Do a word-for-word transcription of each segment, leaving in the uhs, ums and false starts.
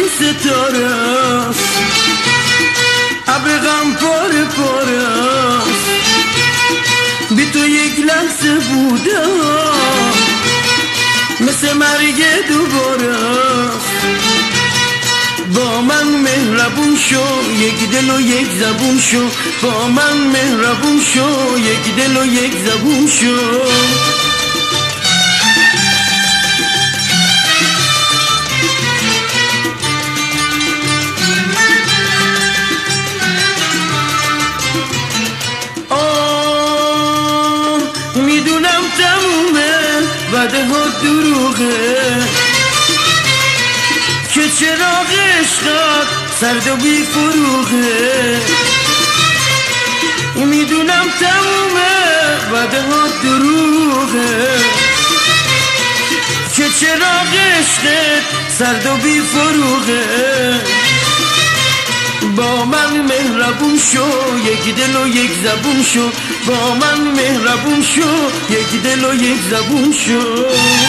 ستاره است، ابر غم پاره پاره است، بی تو یک لحظه بودم مثل مرگ دوباره است. با من مهربون شو، یک دل و یک زبون شو، با من مهربون شو، یک دل و یک زبون شو. آه میدونم تمومه وعده ها دروغه، که چراغ عشقت سرد و بی فروغه. میدونم تمومه وعده ها دروغه، که چراغ عشقت سرد و بی فروغه. با من مهربون شو، یک دل و یک زبون شو، با من مهربون شو، یک دل و یک زبون شو.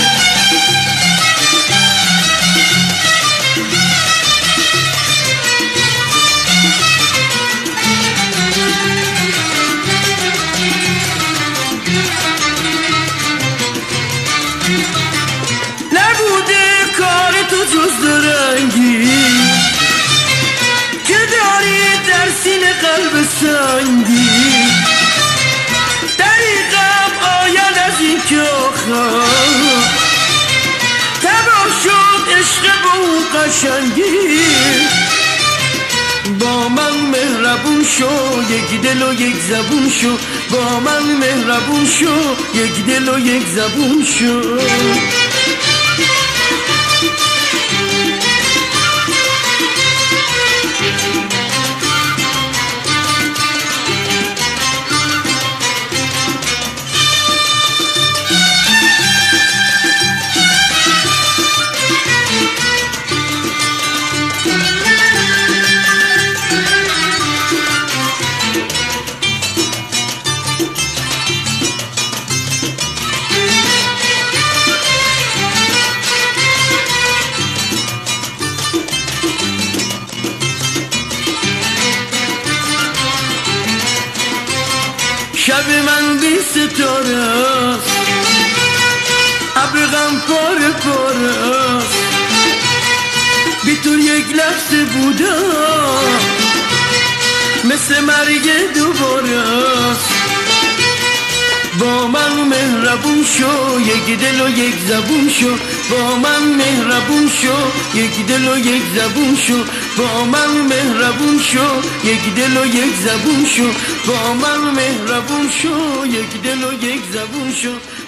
جز رنگی که داری در سینه قلب سنگی، دریغم آید از این که آخر تباه شد عشق با اون قشنگی. با من مهربون شو، یک دل و یک زبون شو، با من مهربون شو، یک دل و یک زبون شو. شب من بی ستاره است، ابر غم پاره پاره است، بی تو یک لحظه بودم مثل مرگ دوباره است. با من مهربون شو، یک دل و یک زبون شو، با من مهربون شو، یک دل و یک زبون شو، با من مهربون شو، یک دل و یک زبون شو، با من مهربون شو، یک دل و یک زبون شو.